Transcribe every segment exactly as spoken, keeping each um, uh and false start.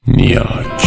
نیاک.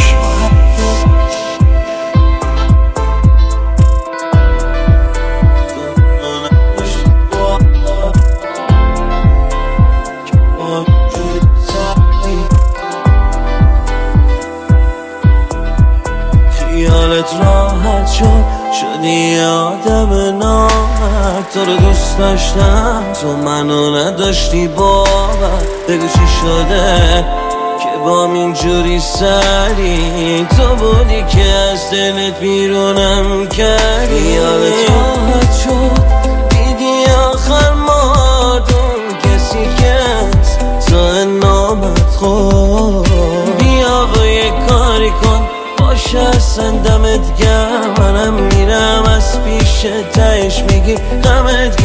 خیالت راحت شد شدی آدم نامرد، تو رو دوست داشتم تو منو نداشتی باور. بگو چی شده که با اینجوری سری، تو بودی که از دلت بیرونم کردی. خیالت راحت شد دیدی آخر مادون کسی که از تو نامرد خود. بیا و یه کاری کن باشه اصلا دمت گرم، منم میرم از پیش تهش میگی دمت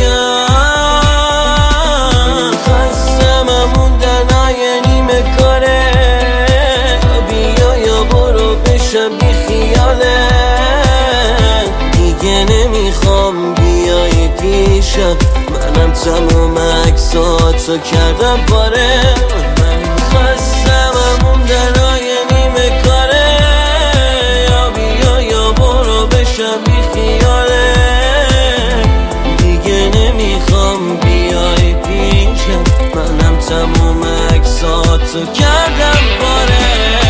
گرم. خستم همون دنای نیمه کاره، بیا یا برو بشم بی خیاله. دیگه نمیخوام بیای پیشم، منم تموم عکساتو کردم پاره. من خستم همون دنای نیمه کاره، بی خیاله. دیگه نمیخوام بیای پیشم، منم تموم عکساتو کردم پاره.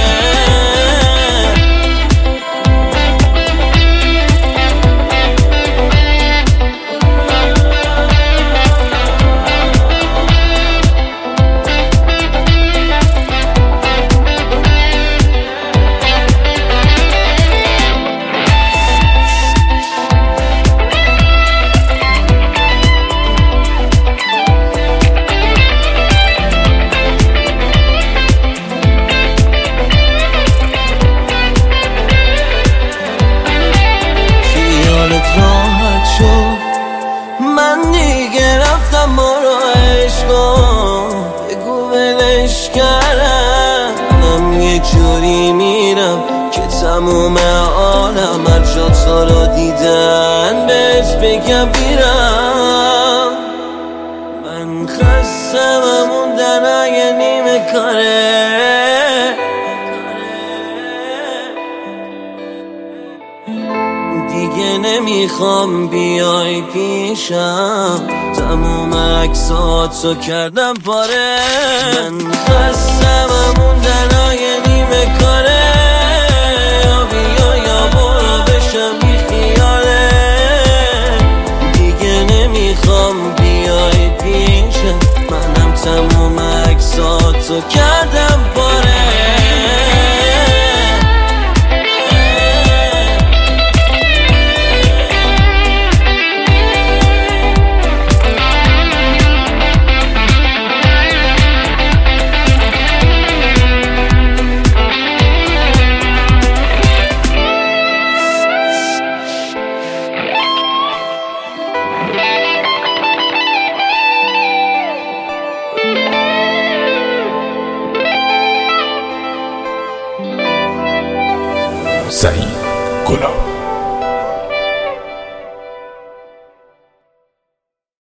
راحت شد من دیگه رفتم برو عشقم، بگو ولش کردم. من یه جوری میرم که تموم عالم هر جا تو رو دیدن بهت بگم بیرم. من خستم همون دنای نیمه کاره، دیگه نمیخوام بیای پیشم، تموم عکساتو کردم پاره. من خستم همون دنای نیمه کاره، یا بیا یا برو بشم بی خیاله. دیگه نمیخوام بیای پیشم، منم تموم عکساتو کردم پاره. سعید گلاب.